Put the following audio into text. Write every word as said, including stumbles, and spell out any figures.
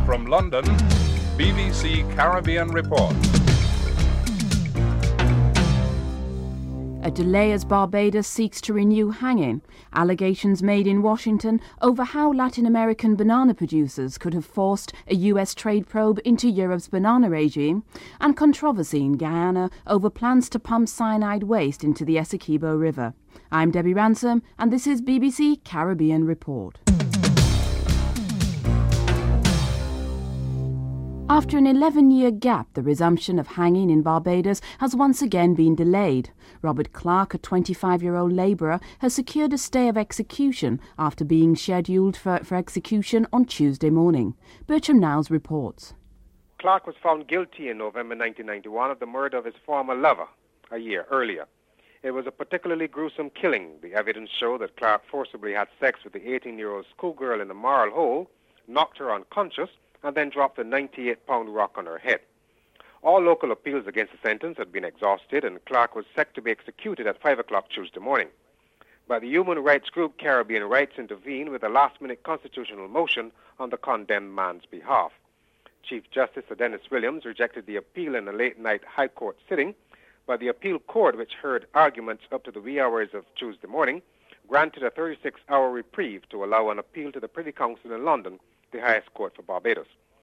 From London, B B C Caribbean Report. A delay as Barbados seeks to renew hanging. Allegations made in Washington over how Latin American banana producers could have forced a U S trade probe into Europe's banana regime. And controversy in Guyana over plans to pump cyanide waste into the Essequibo River. I'm Debbie Ransom, and this is B B C Caribbean Report. After an eleven-year gap, the resumption of hanging in Barbados has once again been delayed. Robert Clark, a twenty-five-year-old labourer, has secured a stay of execution after being scheduled for, for execution on Tuesday morning. Bertram Niles reports. Clark was found guilty in November nineteen ninety-one of the murder of his former lover a year earlier. It was a particularly gruesome killing. The evidence showed that Clark forcibly had sex with the eighteen-year-old schoolgirl in the Marl Hole, knocked her unconscious, and then dropped a ninety-eight pound rock on her head. All local appeals against the sentence had been exhausted, and Clark was set to be executed at five o'clock Tuesday morning. But the human rights group Caribbean Rights intervened with a last-minute constitutional motion on the condemned man's behalf. Chief Justice Sir Dennis Williams rejected the appeal in a late-night High Court sitting, but the appeal court, which heard arguments up to the wee hours of Tuesday morning, granted a thirty-six hour reprieve to allow an appeal to the Privy Council in London, the highest court for Barbados.